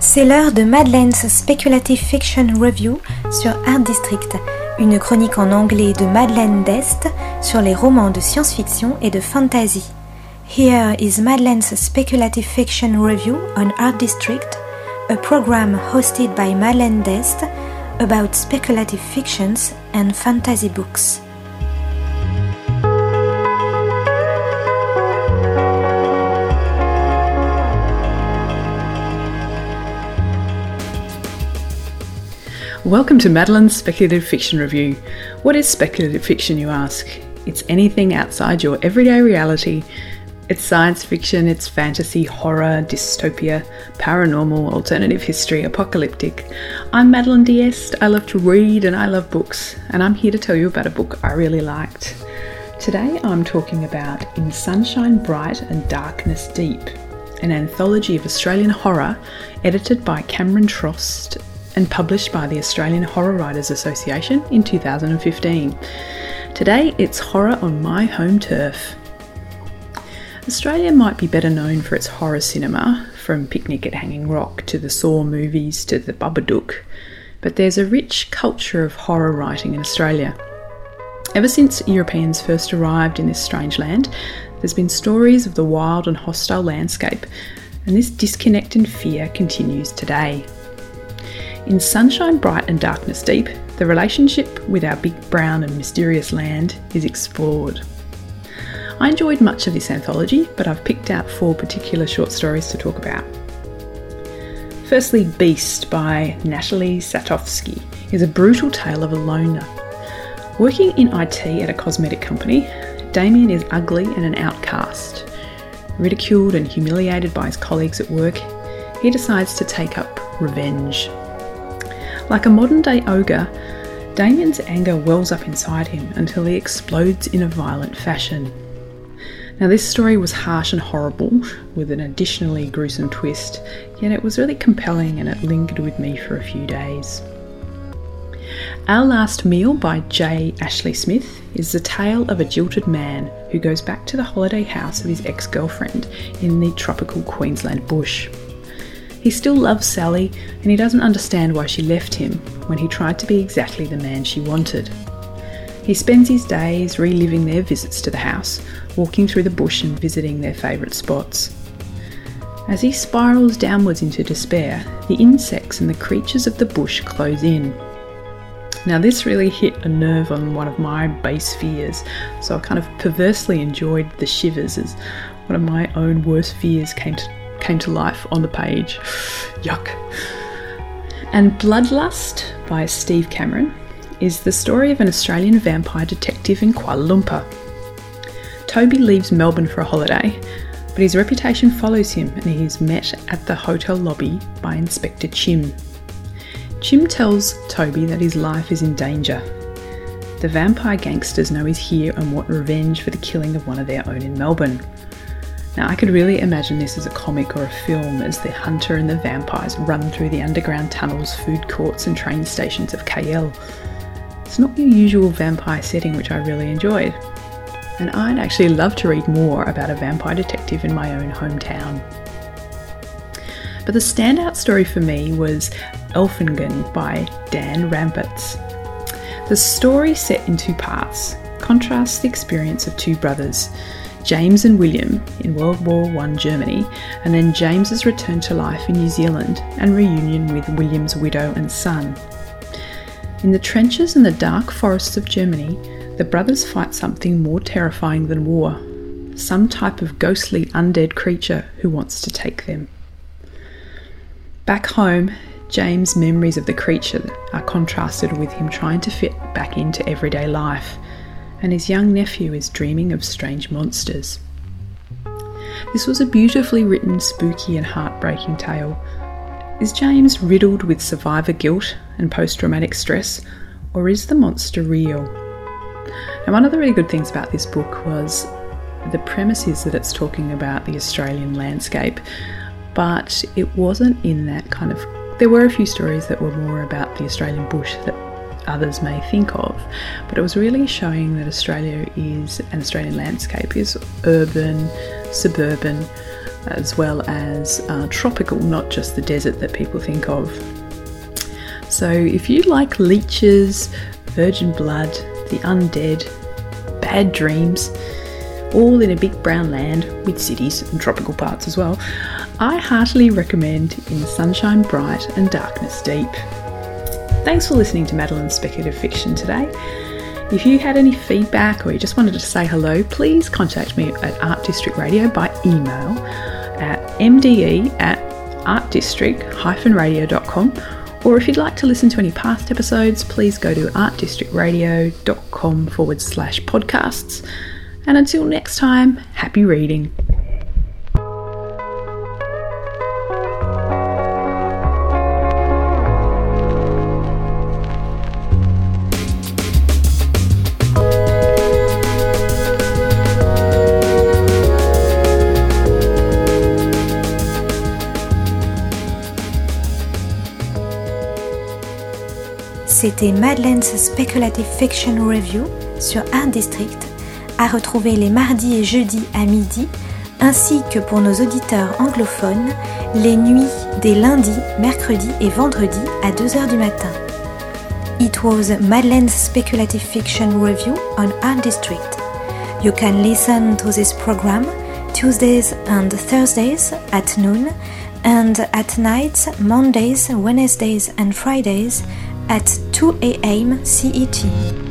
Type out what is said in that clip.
C'est l'heure de Madeleine's Speculative Fiction Review sur Art District, une chronique en anglais de Madeleine d'Est sur les romans de science-fiction et de fantasy. Here is Madeleine's Speculative Fiction Review on Art District, a program hosted by Madeleine d'Est about speculative fictions and fantasy books. Welcome to Madeleine's Speculative Fiction Review. What is speculative fiction, you ask? It's anything outside your everyday reality. It's science fiction, it's fantasy, horror, dystopia, paranormal, alternative history, apocalyptic. I'm Madeleine d'Est. I love to read and I love books, and I'm here to tell you about a book I really liked. Today I'm talking about In Sunshine Bright and Darkness Deep, an anthology of Australian horror edited by Cameron Trost and published by the Australian Horror Writers Association in 2015. Today it's horror on my home turf. Australia might be better known for its horror cinema, from Picnic at Hanging Rock to the Saw movies to the Babadook, but there's a rich culture of horror writing in Australia. Ever since Europeans first arrived in this strange land, there's been stories of the wild and hostile landscape, and this disconnect and fear continues today. In Sunshine Bright and Darkness Deep, the relationship with our big brown and mysterious land is explored. I enjoyed much of this anthology, but I've picked out 4 particular short stories to talk about. Firstly, Beast by Natalie Satovsky is a brutal tale of a loner. Working in IT at a cosmetic company, Damien is ugly and an outcast. Ridiculed and humiliated by his colleagues at work, he decides to take up revenge. Like a modern-day ogre, Damien's anger wells up inside him until he explodes in a violent fashion. Now, this story was harsh and horrible, with an additionally gruesome twist, yet it was really compelling and it lingered with me for a few days. Our Last Meal by J. Ashley Smith is the tale of a jilted man who goes back to the holiday house of his ex-girlfriend in the tropical Queensland bush. He still loves Sally, and he doesn't understand why she left him when he tried to be exactly the man she wanted. He spends his days reliving their visits to the house, walking through the bush and visiting their favourite spots. As he spirals downwards into despair, the insects and the creatures of the bush close in. Now, this really hit a nerve on one of my base fears, so I kind of perversely enjoyed the shivers as one of my own worst fears came to life on the page. Yuck. And Bloodlust by Steve Cameron is the story of an Australian vampire detective in Kuala Lumpur. Toby leaves Melbourne for a holiday, but his reputation follows him and he is met at the hotel lobby by Inspector Chim. Chim tells Toby that his life is in danger. The vampire gangsters know he's here and want revenge for the killing of one of their own in Melbourne. Now, I could really imagine this as a comic or a film as the hunter and the vampires run through the underground tunnels, food courts and train stations of KL. It's not your usual vampire setting, which I really enjoyed. And I'd actually love to read more about a vampire detective in my own hometown. But the standout story for me was Elfingen by Dan Rampertz. The story, set in 2 parts, contrasts the experience of 2 brothers, James and William, in World War I Germany, and then James's return to life in New Zealand and reunion with William's widow and son. In the trenches and the dark forests of Germany, the brothers fight something more terrifying than war, some type of ghostly undead creature who wants to take them. Back home, James' memories of the creature are contrasted with him trying to fit back into everyday life, and his young nephew is dreaming of strange monsters. This was a beautifully written, spooky and heartbreaking tale. Is James riddled with survivor guilt and post-traumatic stress, or is the monster real? And one of the really good things about this book was the premise is that it's talking about the Australian landscape, but it wasn't in that kind of... There were a few stories that were more about the Australian bush that others may think of, but it was really showing that Australia is, an Australian landscape is urban, suburban, as well as tropical, not just the desert that people think of. So if you like leeches, virgin blood, the undead, bad dreams, all in a big brown land with cities and tropical parts as well, I heartily recommend In Sunshine Bright and Darkness Deep. Thanks for listening to Madeline's Speculative Fiction today. If you had any feedback or you just wanted to say hello, please contact me at Art District Radio by email at mde@artdistrict-radio.com, or if you'd like to listen to any past episodes, please go to artdistrictradio.com/podcasts. And until next time, happy reading. C'était Madeleine's Speculative Fiction Review sur Art District, à retrouver les mardis et jeudis à midi, ainsi que pour nos auditeurs anglophones, les nuits des lundis, mercredis et vendredis à 2h du matin. It was Madeleine's Speculative Fiction Review on Art District. You can listen to this program Tuesdays and Thursdays at noon, and at night, Mondays, Wednesdays and Fridays at 2 a.m. CET.